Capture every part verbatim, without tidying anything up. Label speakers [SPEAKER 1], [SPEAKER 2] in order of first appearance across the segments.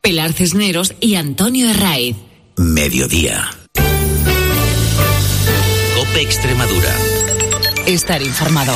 [SPEAKER 1] Pilar Cisneros y Antonio Herraiz.
[SPEAKER 2] Mediodía. COPE Extremadura.
[SPEAKER 1] Estar informado.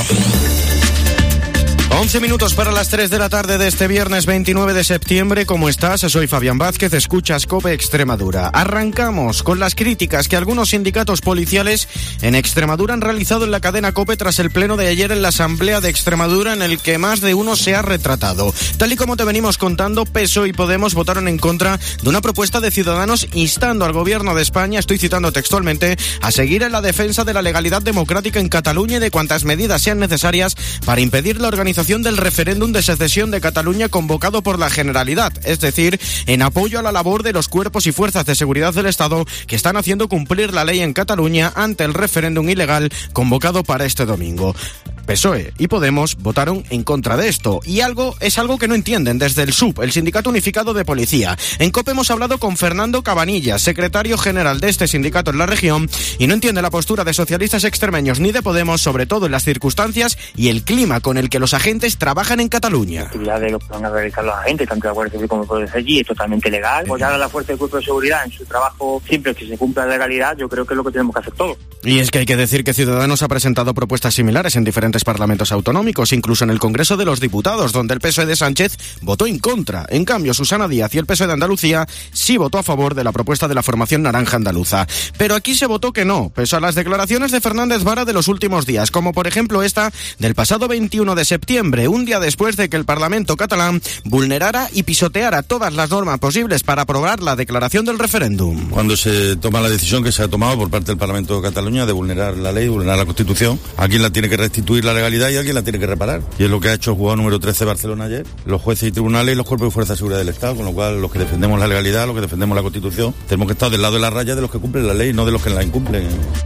[SPEAKER 3] once minutos para las tres de la tarde de este viernes veintinueve de septiembre. ¿Cómo estás? Soy Fabián Vázquez, escuchas COPE Extremadura. Arrancamos con las críticas que algunos sindicatos policiales en Extremadura han realizado en la cadena COPE tras el pleno de ayer en la Asamblea de Extremadura, en el que más de uno se ha retratado. Tal y como te venimos contando, P S O E y Podemos votaron en contra de una propuesta de Ciudadanos instando al gobierno de España, estoy citando textualmente, a seguir en la defensa de la legalidad democrática en Cataluña y de cuantas medidas sean necesarias para impedir la organización del referéndum de secesión de Cataluña convocado por la Generalidad, es decir, en apoyo a la labor de los cuerpos y fuerzas de seguridad del Estado que están haciendo cumplir la ley en Cataluña ante el referéndum ilegal convocado para este domingo. P S O E y Podemos votaron en contra de esto, y algo es algo que no entienden desde el S U P, el Sindicato Unificado de Policía. En COPE hemos hablado con Fernando Cabanillas, secretario general de este sindicato en la región, y no entiende la postura de socialistas extremeños ni de Podemos, sobre todo en las circunstancias y el clima con el que los agentes trabajan en Cataluña.
[SPEAKER 4] La actividad de lo que van a realizar los agentes, tanto la Guardia Civil como el Policía allí, es totalmente legal. Apoyar a la Fuerza de Cuerpo de Seguridad en su trabajo, siempre que se cumpla la legalidad, yo creo que es lo que tenemos que hacer todos.
[SPEAKER 3] Y es que hay que decir que Ciudadanos ha presentado propuestas similares en diferentes parlamentos autonómicos, incluso en el Congreso de los Diputados, donde el P S O E de Sánchez votó en contra. En cambio, Susana Díaz y el P S O E de Andalucía sí votó a favor de la propuesta de la formación naranja andaluza. Pero aquí se votó que no, pese a las declaraciones de Fernández Vara de los últimos días, como por ejemplo esta del pasado veintiuno de septiembre, un día después de que el Parlamento catalán vulnerara y pisoteara todas las normas posibles para aprobar la declaración del referéndum.
[SPEAKER 5] Cuando se toma la decisión que se ha tomado por parte del Parlamento de Cataluña de vulnerar la ley, vulnerar la Constitución, ¿a quién la tiene que restituir la legalidad y a quién la tiene que reparar? Y es lo que ha hecho el juzgado número trece de Barcelona ayer, los jueces y tribunales y los cuerpos de fuerza de seguridad del Estado, con lo cual los que defendemos la legalidad, los que defendemos la Constitución, tenemos que estar del lado de la raya de los que cumplen la ley, no de los que la incumplen.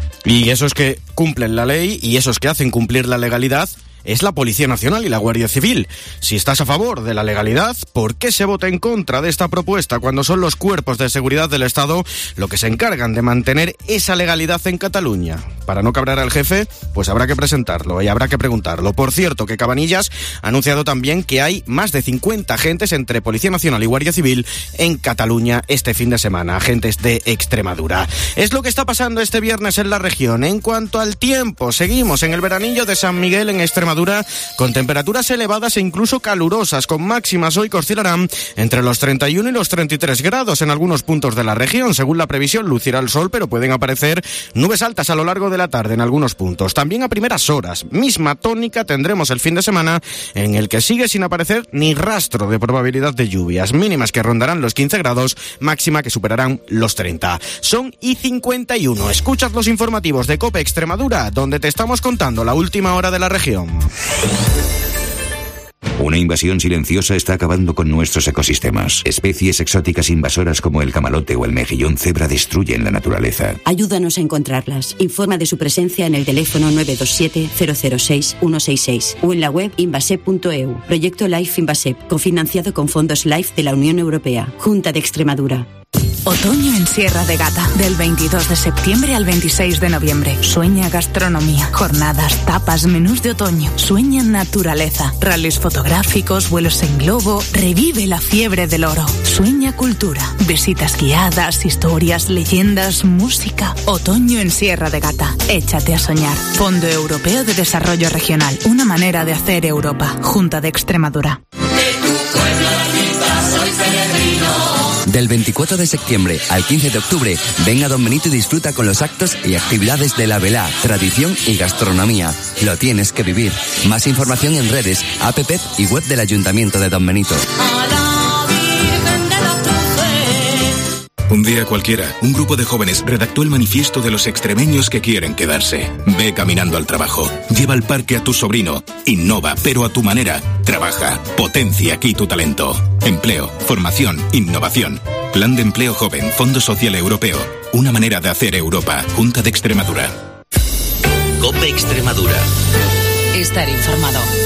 [SPEAKER 3] Y esos que cumplen la ley y esos que hacen cumplir la legalidad es la Policía Nacional y la Guardia Civil. Si estás a favor de la legalidad, ¿por qué se vota en contra de esta propuesta cuando son los cuerpos de seguridad del Estado los que se encargan de mantener esa legalidad en Cataluña? Para no cabrear al jefe, pues habrá que presentarlo y habrá que preguntarlo. Por cierto, que Cabanillas ha anunciado también que hay más de cincuenta agentes entre Policía Nacional y Guardia Civil en Cataluña este fin de semana, agentes de Extremadura. Es lo que está pasando este viernes en la región. En cuanto al tiempo, seguimos en el veranillo de San Miguel en Extremadura, con temperaturas elevadas e incluso calurosas, con máximas hoy que oscilarán entre los treinta y uno y los treinta y tres grados en algunos puntos de la región. Según la previsión, lucirá el sol, pero pueden aparecer nubes altas a lo largo de la tarde en algunos puntos. También a primeras horas, misma tónica tendremos el fin de semana, en el que sigue sin aparecer ni rastro de probabilidad de lluvias, mínimas que rondarán los quince grados, máxima que superarán los treinta. Son y cincuenta y uno. Escuchas los informativos de COPE Extremadura, donde te estamos contando la última hora de la región.
[SPEAKER 2] Una invasión silenciosa está acabando con nuestros ecosistemas. Especies exóticas invasoras como el camalote o el mejillón cebra destruyen la naturaleza.
[SPEAKER 6] Ayúdanos a encontrarlas. Informa de su presencia en el teléfono nueve dos siete, cero cero seis, uno seis seis o en la web invasep punto e u. Proyecto Life Invasep, cofinanciado con fondos Life de la Unión Europea. Junta de Extremadura.
[SPEAKER 7] Otoño en Sierra de Gata, del veintidós de septiembre al veintiséis de noviembre. Sueña gastronomía, jornadas, tapas, menús de otoño. Sueña naturaleza, rallies fotográficos, vuelos en globo. Revive la fiebre del oro. Sueña cultura, visitas guiadas, historias, leyendas, música. Otoño en Sierra de Gata. Échate a soñar. Fondo Europeo de Desarrollo Regional. Una manera de hacer Europa. Junta de Extremadura.
[SPEAKER 8] Del veinticuatro de septiembre al quince de octubre, ven a Don Benito y disfruta con los actos y actividades de la velá, tradición y gastronomía. Lo tienes que vivir. Más información en redes, app y web del Ayuntamiento de Don Benito.
[SPEAKER 9] Un día cualquiera, un grupo de jóvenes redactó el manifiesto de los extremeños que quieren quedarse. Ve caminando al trabajo, lleva al parque a tu sobrino, innova, pero a tu manera. Trabaja, potencia aquí tu talento. Empleo, formación, innovación. Plan de Empleo Joven, Fondo Social Europeo. Una manera de hacer Europa. Junta de Extremadura.
[SPEAKER 2] COPE Extremadura.
[SPEAKER 1] Estar informado.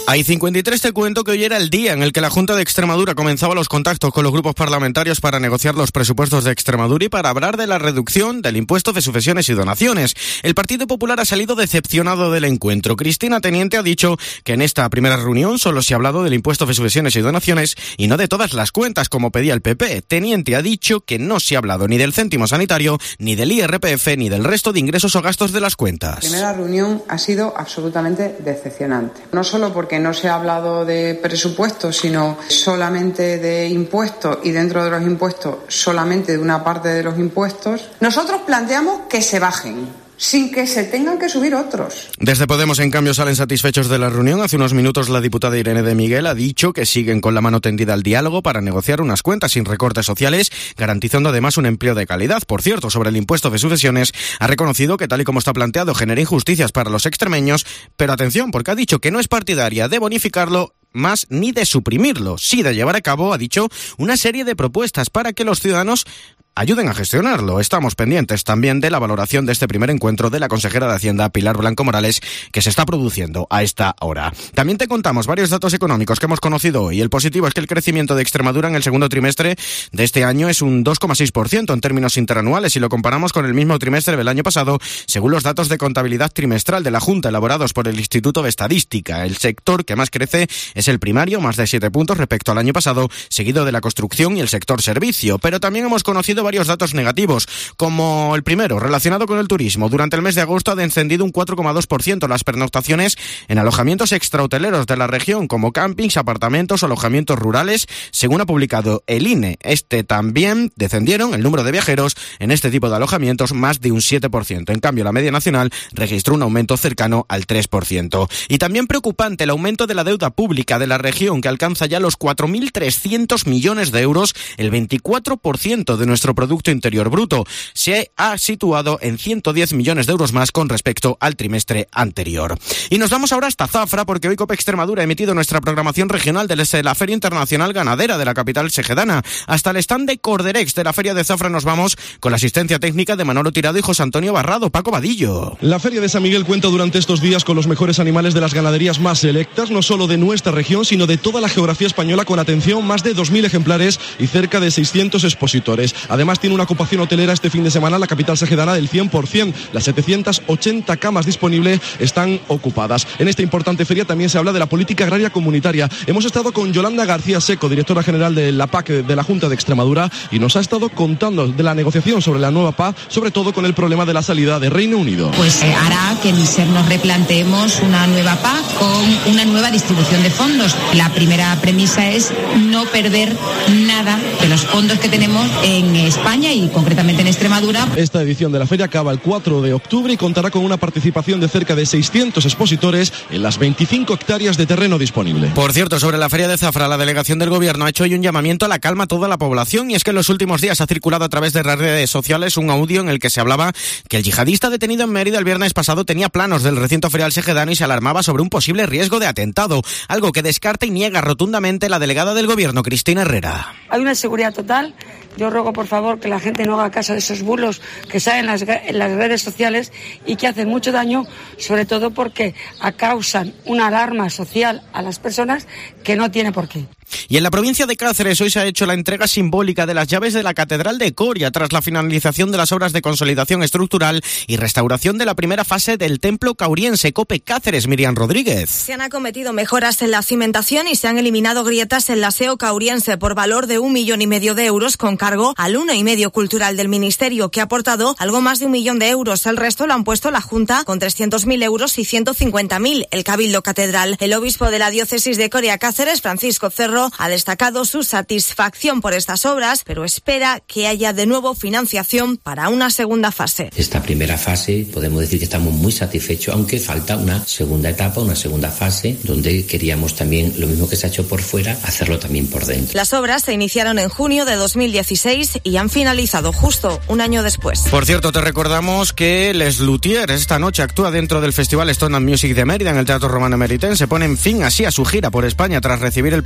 [SPEAKER 3] Hay cincuenta y tres, te cuento que hoy era el día en el que la Junta de Extremadura comenzaba los contactos con los grupos parlamentarios para negociar los presupuestos de Extremadura y para hablar de la reducción del impuesto de sucesiones y donaciones. El Partido Popular ha salido decepcionado del encuentro. Cristina Teniente ha dicho que en esta primera reunión solo se ha hablado del impuesto de sucesiones y donaciones y no de todas las cuentas, como pedía el P P. Teniente ha dicho que no se ha hablado ni del céntimo sanitario, ni del I R P F, ni del resto de ingresos o gastos de las cuentas.
[SPEAKER 10] La primera reunión ha sido absolutamente decepcionante. No solo porque no se ha hablado de presupuestos, sino solamente de impuestos y dentro de los impuestos solamente de una parte de los impuestos. Nosotros planteamos que se bajen, sin que se tengan que subir otros.
[SPEAKER 3] Desde Podemos, en cambio, salen satisfechos de la reunión. Hace unos minutos la diputada Irene de Miguel ha dicho que siguen con la mano tendida al diálogo para negociar unas cuentas sin recortes sociales, garantizando además un empleo de calidad. Por cierto, sobre el impuesto de sucesiones, ha reconocido que tal y como está planteado genera injusticias para los extremeños, pero atención, porque ha dicho que no es partidaria de bonificarlo más ni de suprimirlo, sí de llevar a cabo, ha dicho, una serie de propuestas para que los ciudadanos ayuden a gestionarlo. Estamos pendientes también de la valoración de este primer encuentro de la consejera de Hacienda, Pilar Blanco Morales, que se está produciendo a esta hora. También te contamos varios datos económicos que hemos conocido hoy. El positivo es que el crecimiento de Extremadura en el segundo trimestre de este año es un dos coma seis por ciento en términos interanuales si lo comparamos con el mismo trimestre del año pasado, según los datos de contabilidad trimestral de la Junta elaborados por el Instituto de Estadística. El sector que más crece es el primario, más de siete puntos respecto al año pasado, seguido de la construcción y el sector servicio. Pero también hemos conocido varios datos negativos, como el primero, relacionado con el turismo. Durante el mes de agosto ha descendido un cuatro coma dos por ciento las pernoctaciones en alojamientos extrahoteleros de la región, como campings, apartamentos o alojamientos rurales, según ha publicado el I N E. Este también descendieron el número de viajeros en este tipo de alojamientos más de un siete por ciento. En cambio, la media nacional registró un aumento cercano al tres por ciento. Y también preocupante el aumento de la deuda pública de la región, que alcanza ya los cuatro mil trescientos millones de euros, el veinticuatro por ciento de nuestro Producto Interior Bruto. Se ha situado en ciento diez millones de euros más con respecto al trimestre anterior. Y nos vamos ahora hasta Zafra, porque hoy COPE Extremadura ha emitido nuestra programación regional desde la Feria Internacional Ganadera de la capital segedana. Hasta el stand de Corderex de la Feria de Zafra nos vamos con la asistencia técnica de Manolo Tirado y José Antonio Barrado. Paco Vadillo.
[SPEAKER 11] La Feria de San Miguel cuenta durante estos días con los mejores animales de las ganaderías más selectas, no solo de nuestra región, sino de toda la geografía española, con atención más de dos mil ejemplares y cerca de seiscientos expositores. Además, tiene una ocupación hotelera este fin de semana la capital segedana del cien por ciento. Las setecientas ochenta camas disponibles están ocupadas. En esta importante feria también se habla de la política agraria comunitaria. Hemos estado con Yolanda García Seco, directora general de la P A C de la Junta de Extremadura, y nos ha estado contando de la negociación sobre la nueva P A C, sobre todo con el problema de la salida de Reino Unido.
[SPEAKER 12] Pues eh, hará que en SER nos replanteemos una nueva P A C con una nueva distribución de fondos. La primera premisa es no perder nada de los fondos que tenemos en España y concretamente en Extremadura.
[SPEAKER 11] Esta edición de la feria acaba el cuatro de octubre y contará con una participación de cerca de seiscientos expositores en las veinticinco hectáreas de terreno disponible.
[SPEAKER 3] Por cierto, sobre la Feria de Zafra, la delegación del Gobierno ha hecho hoy un llamamiento a la calma a toda la población, y es que en los últimos días ha circulado a través de las redes sociales un audio en el que se hablaba que el yihadista detenido en Mérida el viernes pasado tenía planos del recinto ferial segedano y se alarmaba sobre un posible riesgo de atentado, algo que descarta y niega rotundamente la delegada del Gobierno, Cristina Herrera.
[SPEAKER 13] Hay una seguridad total. Yo ruego, por favor, que la gente no haga caso de esos bulos que salen en las, en las redes sociales y que hacen mucho daño, sobre todo porque causan una alarma social a las personas que no tiene por qué.
[SPEAKER 3] Y en la provincia de Cáceres hoy se ha hecho la entrega simbólica de las llaves de la Catedral de Coria tras la finalización de las obras de consolidación estructural y restauración de la primera fase del templo cauriense. COPE Cáceres, Miriam Rodríguez.
[SPEAKER 14] Se han acometido mejoras en la cimentación y se han eliminado grietas en la S E O cauriense por valor de un millón y medio de euros, con cargo al uno y medio cultural del Ministerio, que ha aportado algo más de un millón de euros. El resto lo han puesto la Junta con trescientos mil euros y ciento cincuenta mil el Cabildo Catedral. El obispo de la diócesis de Coria Cáceres, Francisco Cerro, ha destacado su satisfacción por estas obras, pero espera que haya de nuevo financiación para una segunda fase.
[SPEAKER 15] Esta primera fase podemos decir que estamos muy satisfechos, aunque falta una segunda etapa, una segunda fase, donde queríamos también, lo mismo que se ha hecho por fuera, hacerlo también por dentro.
[SPEAKER 14] Las obras se iniciaron en junio de dos mil dieciséis y han finalizado justo un año después.
[SPEAKER 3] Por cierto, te recordamos que Les Luthiers esta noche actúa dentro del Festival Stone and Music de Mérida en el Teatro Romano Emeritense. Ponen fin así a su gira por España tras recibir el Princesa de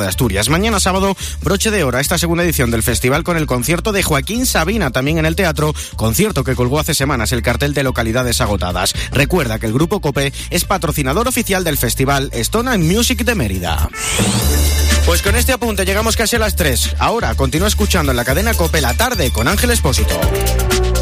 [SPEAKER 3] de Asturias. Mañana sábado, broche de oro a esta segunda edición del festival con el concierto de Joaquín Sabina, también en el teatro, concierto que colgó hace semanas el cartel de localidades agotadas. Recuerda que el Grupo COPE es patrocinador oficial del festival Stone and Music de Mérida. Pues con este apunte llegamos casi a las tres. Ahora continúa escuchando en la cadena COPE la tarde con Ángel Expósito.